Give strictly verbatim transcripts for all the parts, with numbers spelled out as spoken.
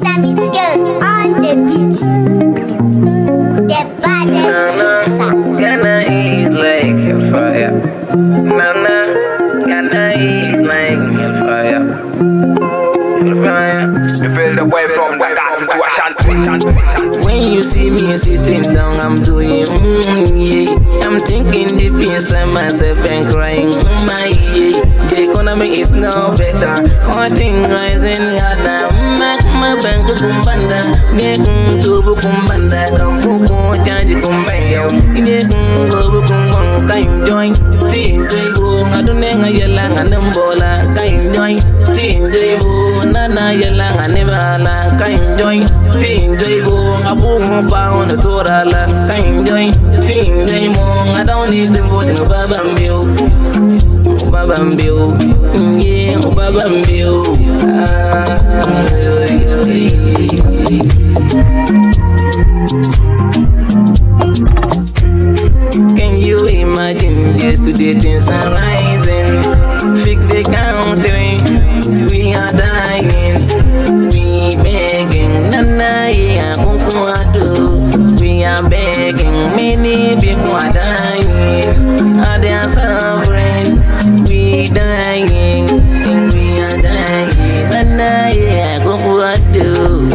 Sammy Skills on the beat. The baddest tipsa. Gonna eat like hellfire. Nana, gonna eat like hellfire. Hellfire. You feel the way from the dance to a shanty. When you see me sitting down, I'm doing mm, yeah. I'm thinking deep inside myself and crying mm, my yeah. The economy is now better. All things rising, gotta make my bank kumbanda. Make to kumbanda. Come to charge kumbaya. Make to kumbang time join. Team Jabo, I don't know yellang and umbola. Time join. Team Jabo, Nana yellang and never time join. Team Jabo, I boom pound the Torala. Time join. Team Jabo, I don't need to vote in a babambio. Babambio, yeah, babambio. Can you imagine yesterday things are rising? Fix the country, we are dying. We begging, nana, yeah, kumfuadu. We are begging, many people are dying. Are they suffering? We dying, we are dying. Nana, yeah, kumfuadu.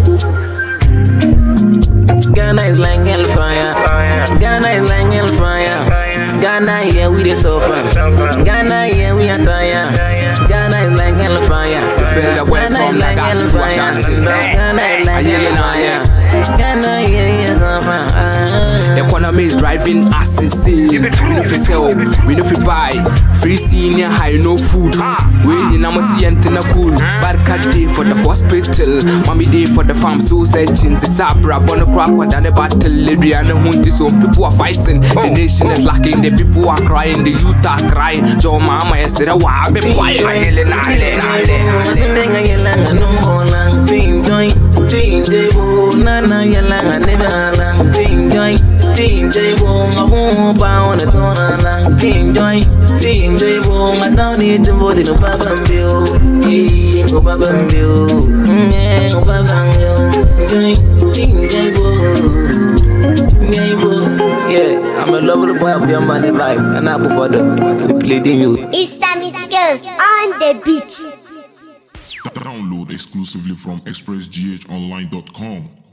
Ghana is like hellfire. Ghana is like hellfire. Ghana, yeah, we the suffer. Ghana, yeah, we are tired. Ghana is like hellfire. Feel the way from the dance to a shanty. Ghana is like hellfire. Ghana, yeah, yeah, suffer. The economy is driving us insane. We no fi sell, we no fi buy. Free senior high, no food. We in a see antenna cool. Barka day for the hospital. Mommy day for the farm, so searching. The Sabra, Bono Crack, what than a battle. Adriana Hunty, so people are fighting. The nation is lacking, the people are crying, the youth are crying. Joe Mama, I said, wow, be quiet. Nana yelanga never Team joy, Team Jabo, I won't bow on the corner. Team joy, Team Jabo, I don't need to vote in a babambio. Yeah, go babambio. Yeah, go babambio. Joy, Team Jabo. Yeah, I'm a lovely boy of your money life, and I go for the pleading you. It's Sammy Skills on the beat. Download exclusively from express g h online dot com.